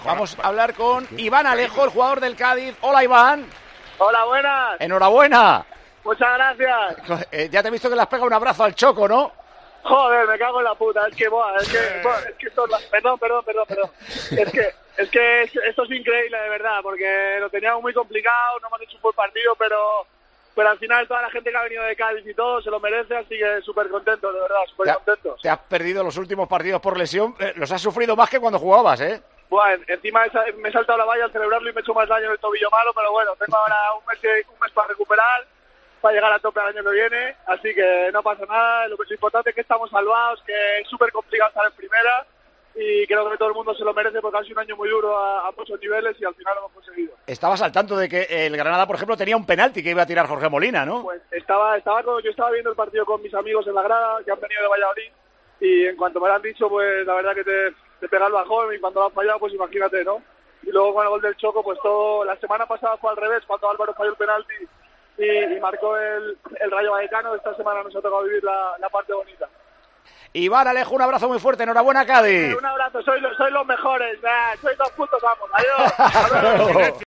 Vamos a hablar con Iván Alejo, el jugador del Cádiz. Hola, Iván. Hola, buenas. Enhorabuena. Muchas gracias. Ya te he visto que le has pegado un abrazo al Choco, ¿no? Joder, me cago en la puta. Es que perdón. Es que esto es increíble, de verdad, porque lo teníamos muy complicado, no hemos hecho un buen partido, pero al final toda la gente que ha venido de Cádiz y todo se lo merece, así que súper contento, de verdad, súper contentos. Te has perdido los últimos partidos por lesión, los has sufrido más que cuando jugabas, ¿eh? Bueno, encima me he saltado la valla al celebrarlo y me he hecho más daño en el tobillo malo, pero bueno, tengo ahora un mes para recuperar, para llegar a tope el año que viene, así que no pasa nada. Lo que es importante es que estamos salvados, que es súper complicado estar en primera y creo que todo el mundo se lo merece porque ha sido un año muy duro a muchos niveles y al final lo hemos conseguido. Estabas al tanto de que el Granada, por ejemplo, tenía un penalti que iba a tirar Jorge Molina, ¿no? Pues yo estaba viendo el partido con mis amigos en la grada, que han venido de Valladolid, y en cuanto me lo han dicho, pues la verdad que te pega el bajón, y cuando lo han fallado, pues imagínate, ¿no? Y luego con el gol del Choco, pues todo, la semana pasada fue al revés, cuando Álvaro falló el penalti y marcó el Rayo Vallecano. Esta semana nos ha tocado vivir la parte bonita. Iván Alejo, un abrazo muy fuerte, enhorabuena, Cádiz. Un abrazo, sois los mejores, sois 2 putos amos, adiós.